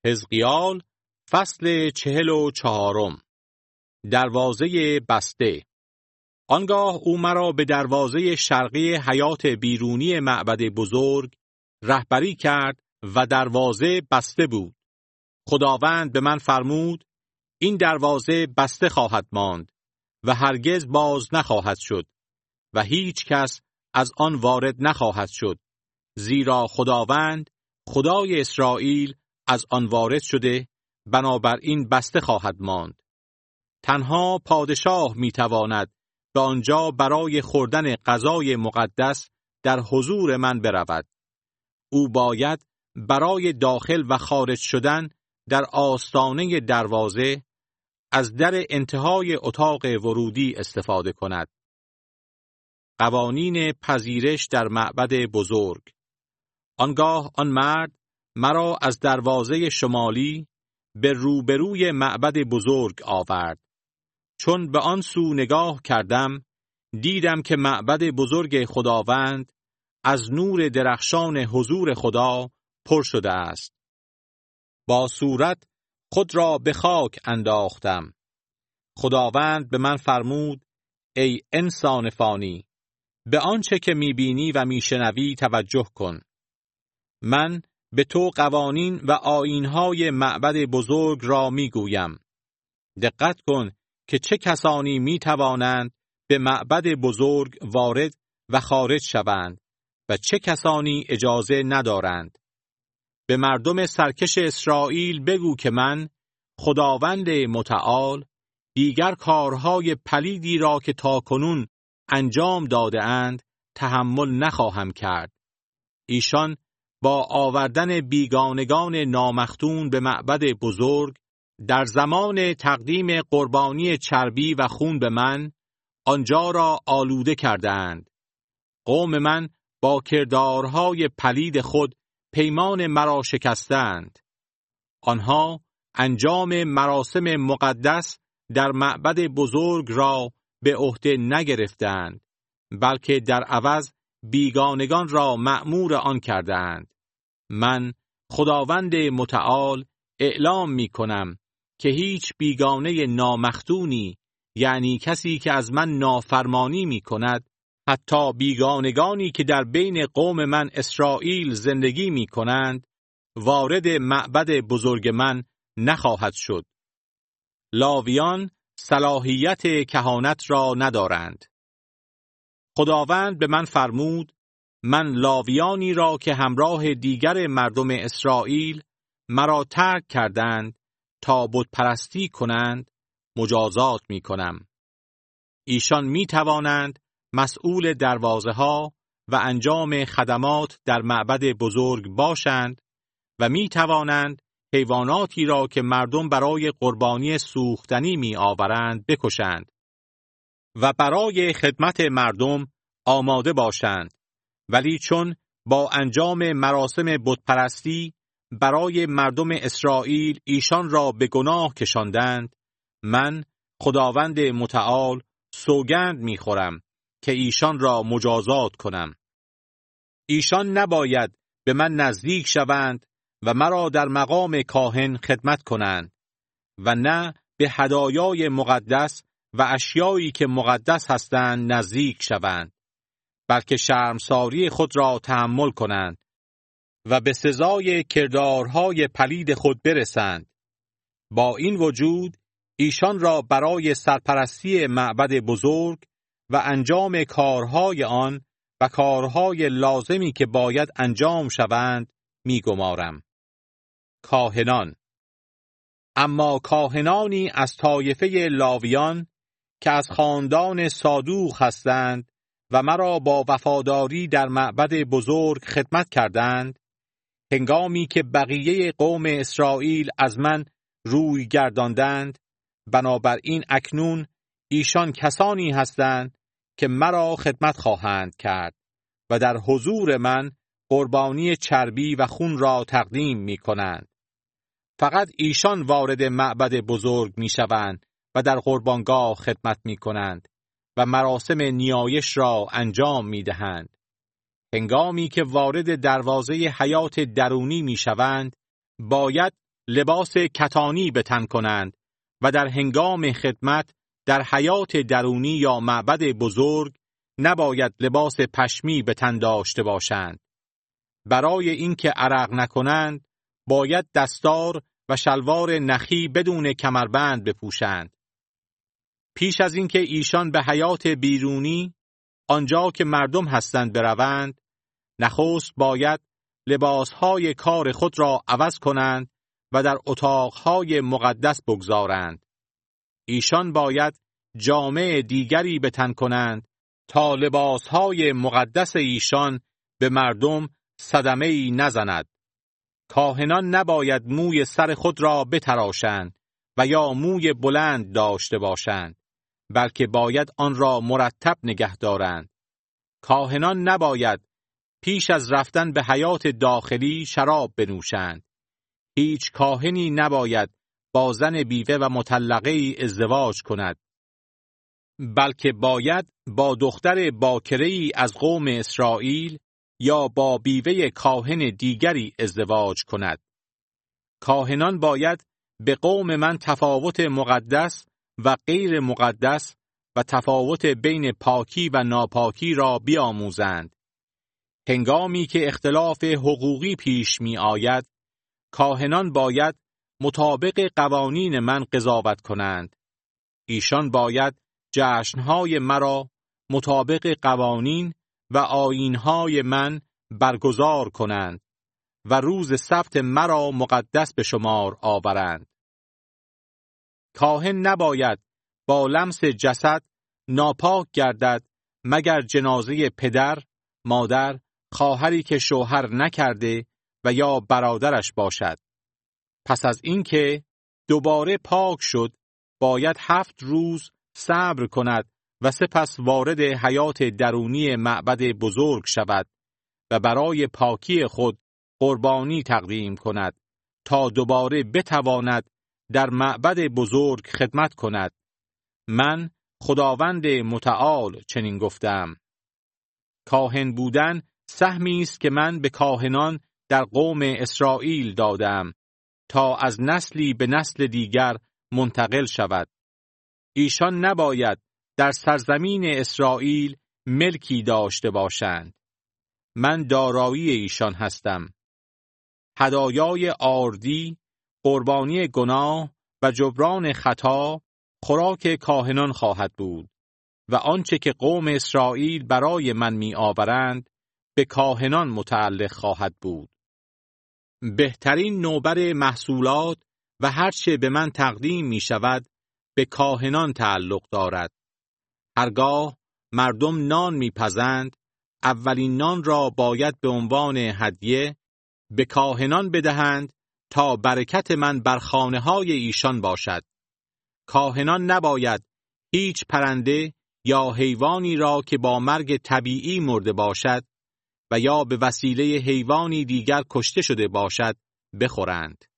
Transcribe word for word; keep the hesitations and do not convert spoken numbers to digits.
حزقیال فصل چهل و چهارم. دروازه بسته. آنگاه او مرا به دروازه شرقی حیات بیرونی معبد بزرگ رهبری کرد و دروازه بسته بود. خداوند به من فرمود: این دروازه بسته خواهد ماند و هرگز باز نخواهد شد و هیچ کس از آن وارد نخواهد شد، زیرا خداوند خدای اسرائیل از آن وارد شده، بنابراین بسته خواهد ماند. تنها پادشاه میتواند به آنجا برای خوردن غذای مقدس در حضور من برود. او باید برای داخل و خارج شدن در آستانه دروازه از در انتهای اتاق ورودی استفاده کند. قوانین پذیرش در معبد بزرگ. آنگاه آن مرد مرا از دروازه شمالی به روبروی معبد بزرگ آورد. چون به آن سو نگاه کردم، دیدم که معبد بزرگ خداوند از نور درخشان حضور خدا پر شده است. با صورت خود را به خاک انداختم. خداوند به من فرمود: ای انسان فانی، به آنچه که میبینی و میشنوی توجه کن. من به تو قوانین و آیین‌های معبد بزرگ را میگویم. دقت کن که چه کسانی میتوانند به معبد بزرگ وارد و خارج شوند و چه کسانی اجازه ندارند. به مردم سرکش اسرائیل بگو که من، خداوند متعال، دیگر کارهای پلیدی را که تاکنون انجام داده اند تحمل نخواهم کرد. ایشان با آوردن بیگانگان نامختون به معبد بزرگ در زمان تقدیم قربانی چربی و خون به من آنجا را آلوده کردند. قوم من با کردارهای پلید خود پیمان مرا شکستند. آنها انجام مراسم مقدس در معبد بزرگ را به عهده نگرفتند، بلکه در عوض بیگانگان را مأمور آن کردند. من خداوند متعال اعلام می کنم که هیچ بیگانه نامختونی، یعنی کسی که از من نافرمانی می کند، حتی بیگانگانی که در بین قوم من اسرائیل زندگی می کنند، وارد معبد بزرگ من نخواهد شد. لاویان صلاحیت کهانت را ندارند. خداوند به من فرمود: من لاویانی را که همراه دیگر مردم اسرائیل مرا ترک کردند تا بت پرستی کنند مجازات می کنم. ایشان می توانند مسئول دروازه ها و انجام خدمات در معبد بزرگ باشند و می توانند حیواناتی را که مردم برای قربانی سوختنی می آورند بکشند و برای خدمت مردم آماده باشند. ولی چون با انجام مراسم بتپرستی برای مردم اسرائیل ایشان را به گناه کشاندند، من خداوند متعال سوگند می خورم که ایشان را مجازات کنم. ایشان نباید به من نزدیک شوند و مرا در مقام کاهن خدمت کنند و نه به هدایای مقدس و اشیایی که مقدس هستند نزدیک شوند، بلکه شرمساری خود را تحمل کنند و به سزای کردارهای پلید خود برسند. با این وجود ایشان را برای سرپرستی معبد بزرگ و انجام کارهای آن و کارهای لازمی که باید انجام شوند می‌گمارم. کاهنان. اما کاهنانی از طایفه لاویان که از خاندان صادوق هستند و مرا با وفاداری در معبد بزرگ خدمت کردند، هنگامی که بقیه قوم اسرائیل از من روی گرداندند، بنابراین اکنون ایشان کسانی هستند که مرا خدمت خواهند کرد و در حضور من قربانی چربی و خون را تقدیم می کنند. فقط ایشان وارد معبد بزرگ می شوند و در قربانگاه خدمت می کنند و مراسم نیایش را انجام می دهند. هنگامی که وارد دروازه حیات درونی می شوند، باید لباس کتانی به تن کنند و در هنگام خدمت در حیات درونی یا معبد بزرگ نباید لباس پشمی به تن داشته باشند. برای اینکه عرق نکنند باید دستار و شلوار نخی بدون کمربند بپوشند. پیش از اینکه ایشان به حیات بیرونی آنجا که مردم هستند بروند، نخست باید لباسهای کار خود را عوض کنند و در اتاقهای مقدس بگذارند. ایشان باید جامه دیگری به تن کنند تا لباسهای مقدس ایشان به مردم صدمه‌ای نزند. کاهنان نباید موی سر خود را بتراشند و یا موی بلند داشته باشند، بلکه باید آن را مرتب نگه دارند. کاهنان نباید پیش از رفتن به حیات داخلی شراب بنوشند. هیچ کاهنی نباید با زن بیوه و مطلقه‌ای ازدواج کند، بلکه باید با دختر باکره‌ای از قوم اسرائیل یا با بیوه کاهن دیگری ازدواج کند. کاهنان باید به قوم من تفاوت مقدس و غیر مقدس و تفاوت بین پاکی و ناپاکی را بیاموزند. هنگامی که اختلاف حقوقی پیش می آید، کاهنان باید مطابق قوانین من قضاوت کنند. ایشان باید جشنهای مرا مطابق قوانین و آیینهای من برگزار کنند و روز سبت مرا مقدس به شمار آورند. کاهن نباید با لمس جسد ناپاک گردد مگر جنازه پدر، مادر، خواهری که شوهر نکرده و یا برادرش باشد. پس از اینکه دوباره پاک شد، باید هفت روز صبر کند و سپس وارد حیات درونی معبد بزرگ شود و برای پاکی خود قربانی تقدیم کند تا دوباره بتواند در معبد بزرگ خدمت کند. من خداوند متعال چنین گفتم. کاهن بودن سهمی است که من به کاهنان در قوم اسرائیل دادم تا از نسلی به نسل دیگر منتقل شود. ایشان نباید در سرزمین اسرائیل ملکی داشته باشند. من دارایی ایشان هستم. هدایای آردی، قربانی گناه و جبران خطا خوراک کاهنان خواهد بود و آنچه که قوم اسرائیل برای من می آورند به کاهنان متعلق خواهد بود. بهترین نوبر محصولات و هرچه به من تقدیم می شود به کاهنان تعلق دارد. هرگاه مردم نان می پزند، اولین نان را باید به عنوان هدیه به کاهنان بدهند تا برکت من بر خانه های ایشان باشد. کاهنان نباید هیچ پرنده یا حیوانی را که با مرگ طبیعی مرده باشد و یا به وسیله حیوانی دیگر کشته شده باشد بخورند.